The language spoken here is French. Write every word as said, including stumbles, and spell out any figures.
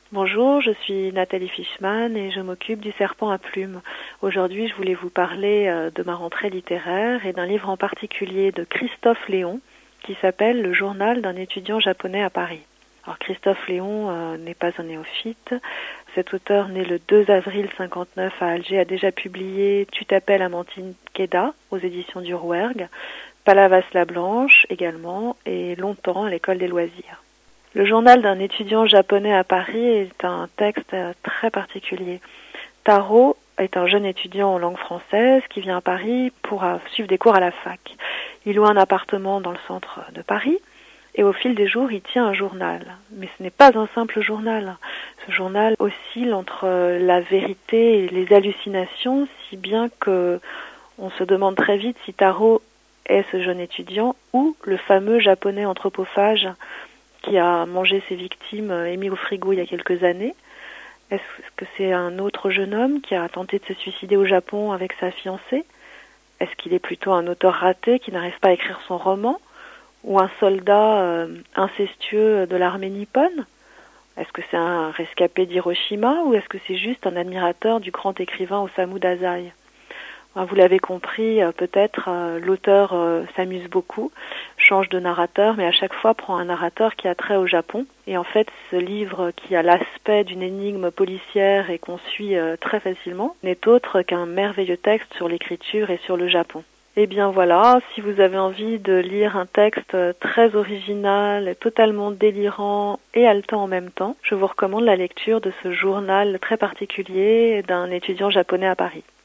Bonjour, je suis Nathalie Fishman et je m'occupe du Serpent à plumes. Aujourd'hui, je voulais vous parler de ma rentrée littéraire et d'un livre en particulier de Christophe Léon qui s'appelle Le journal d'un étudiant japonais à Paris. Alors Christophe Léon euh, n'est pas un néophyte. Cet auteur, né le deux avril cinquante-neuf à Alger, a déjà publié Tu t'appelles Amantine Keda aux éditions du Rouergue, Palavas la Blanche également et Longtemps à l'école des loisirs. Le journal d'un étudiant japonais à Paris est un texte très particulier. Taro est un jeune étudiant en langue française qui vient à Paris pour suivre des cours à la fac. Il loue un appartement dans le centre de Paris et au fil des jours, il tient un journal. Mais ce n'est pas un simple journal. Ce journal oscille entre la vérité et les hallucinations, si bien que on se demande très vite si Taro est ce jeune étudiant ou le fameux japonais anthropophage qui a mangé ses victimes et mis au frigo il y a quelques années. Est-ce que c'est un autre jeune homme qui a tenté de se suicider au Japon avec sa fiancée? Est-ce qu'il est plutôt un auteur raté qui n'arrive pas à écrire son roman? Ou un soldat euh, incestueux de l'armée nippone? Est-ce que c'est un rescapé d'Hiroshima ou est-ce que c'est juste un admirateur du grand écrivain Osamu Dazai? Vous l'avez compris, peut-être l'auteur s'amuse beaucoup, change de narrateur, mais à chaque fois prend un narrateur qui a trait au Japon. Et en fait, ce livre qui a l'aspect d'une énigme policière et qu'on suit très facilement n'est autre qu'un merveilleux texte sur l'écriture et sur le Japon. Eh bien voilà, si vous avez envie de lire un texte très original, totalement délirant et haletant en même temps, je vous recommande la lecture de ce journal très particulier d'un étudiant japonais à Paris.